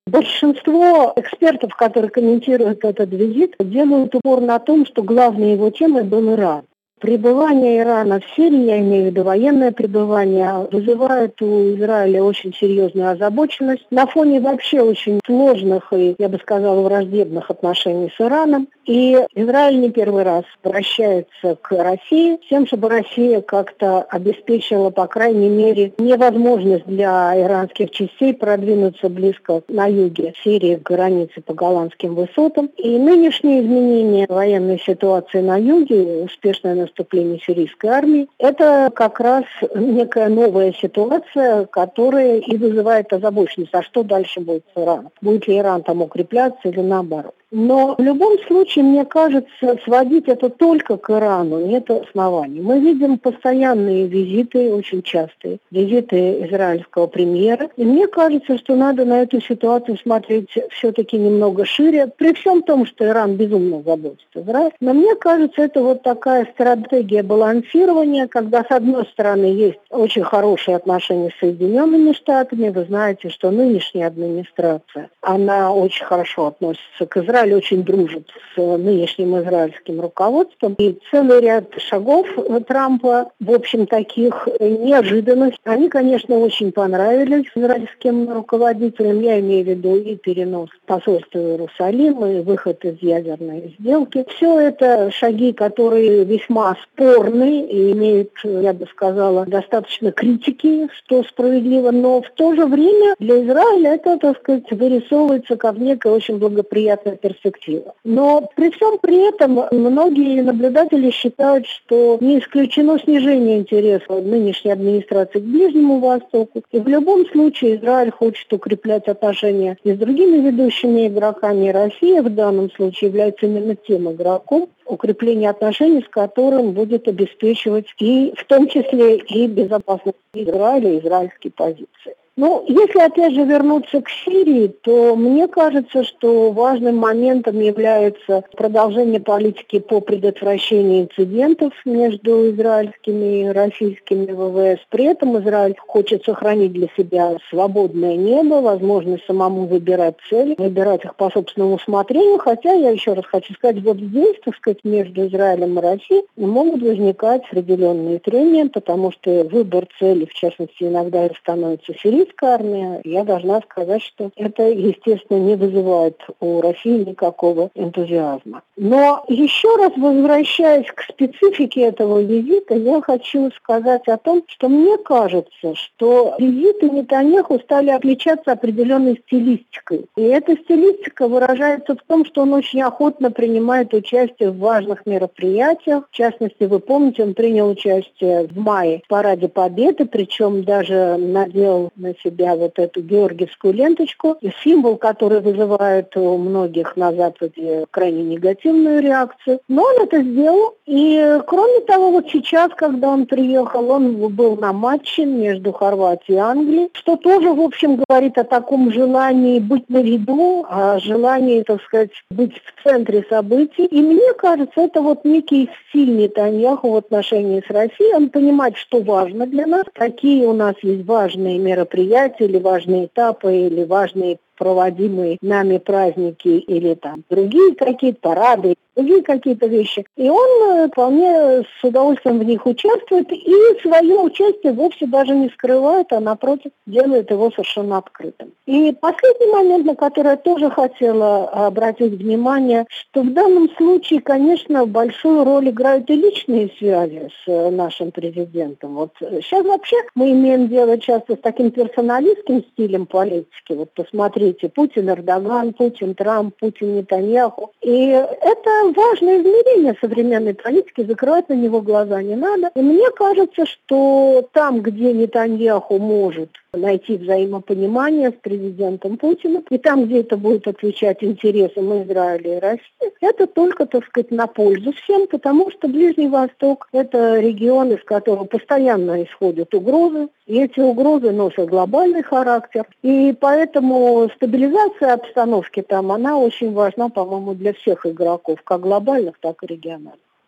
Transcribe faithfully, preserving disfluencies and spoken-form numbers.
Большинство экспертов, которые комментируют этот визит, делают упор на том, что главной его темой был Иран. Пребывание Ирана в Сирии, я имею в виду военное пребывание, вызывает у Израиля очень серьезную озабоченность на фоне вообще очень сложных и, я бы сказала, враждебных отношений с Ираном. И Израиль не первый раз обращается к России с тем, чтобы Россия как-то обеспечила, по крайней мере, невозможность для иранских частей продвинуться близко на юге Сирии к границе по Голландским высотам. И нынешние изменения военной ситуации на юге, успешное наступление сирийской армии, это как раз некая новая ситуация, которая и вызывает озабоченность. А что дальше будет с Ираном? Будет ли Иран там укрепляться или наоборот? Но в любом случае, мне кажется, сводить это только к Ирану нет оснований. Мы видим постоянные визиты, очень частые визиты израильского премьера. И мне кажется, что надо на эту ситуацию смотреть все-таки немного шире. При всем том, что Иран безумно заботится Израиль. Но мне кажется, это вот такая стратегия балансирования, когда с одной стороны есть очень хорошие отношения с Соединенными Штатами. Вы знаете, что нынешняя администрация, она очень хорошо относится к Израилю. Израиль очень дружит с нынешним израильским руководством. И целый ряд шагов Трампа, в общем, таких неожиданных, они, конечно, очень понравились израильским руководителям. Я имею в виду и перенос посольства в Иерусалим, и выход из ядерной сделки. Все это шаги, которые весьма спорны и имеют, я бы сказала, достаточно критики, что справедливо, но в то же время для Израиля это, так сказать, вырисовывается как некая очень благоприятная перспектива. перспектива. Но при всем при этом многие наблюдатели считают, что не исключено снижение интереса нынешней администрации к Ближнему Востоку. И в любом случае Израиль хочет укреплять отношения и с другими ведущими игроками. Россия в данном случае является именно тем игроком, укрепление отношений, с которым будет обеспечивать и в том числе и безопасность Израиля и израильские позиции. Ну, если опять же вернуться к Сирии, то мне кажется, что важным моментом является продолжение политики по предотвращению инцидентов между израильскими и российскими ВВС. При этом Израиль хочет сохранить для себя свободное небо, возможность самому выбирать цели, выбирать их по собственному усмотрению, хотя, я еще раз хочу сказать, вот здесь, так сказать, между Израилем и Россией могут возникать определенные трения, потому что выбор цели, в частности, иногда и становится сирийской армия. Я должна сказать, что это, естественно, не вызывает у России никакого энтузиазма. Но еще раз возвращаясь к специфике этого визита, я хочу сказать о том, что мне кажется, что визиты Нетаньяху стали отличаться определенной стилистикой. И эта стилистика выражается в том, что он очень охотно принимает участие в важных мероприятиях. В частности, вы помните, он принял участие в мае в Параде Победы, причем даже надел на себя вот эту георгиевскую ленточку, символ, который вызывает у многих на Западе крайне негативную реакцию. Но он это сделал. И, кроме того, вот сейчас, когда он приехал, он был на матче между Хорватией и Англией, что тоже, в общем, говорит о таком желании быть на виду, о желании, так сказать, быть в центре событий. И мне кажется, это вот некий стиль Нетаньяху в отношении с Россией. Он понимает, что важно для нас, какие у нас есть важные мероприятия, или важные этапы, или важные проводимые нами праздники, или там другие какие-то парады, другие какие-то вещи. И он вполне с удовольствием в них участвует, и свое участие вовсе даже не скрывает, а напротив делает его совершенно открытым. И последний момент, на который я тоже хотела обратить внимание, что в данном случае, конечно, большую роль играют и личные связи с нашим президентом. Вот сейчас вообще мы имеем дело часто с таким персоналистским стилем политики. Вот посмотрите, Путин, Эрдоган, Путин, Трамп, Путин, Нетаньяху. И это важное измерение современной политики, закрывать на него глаза не надо. И мне кажется, что там, где Нетаньяху может найти взаимопонимание с президентом Путиным, и там, где это будет отвечать интересам Израиля и России, это только, так сказать, на пользу всем, потому что Ближний Восток – это регион, из которого постоянно исходят угрозы, и эти угрозы носят глобальный характер, и поэтому стабилизация обстановки там, она очень важна, по-моему, для всех игроков, как глобальных, так и региональных.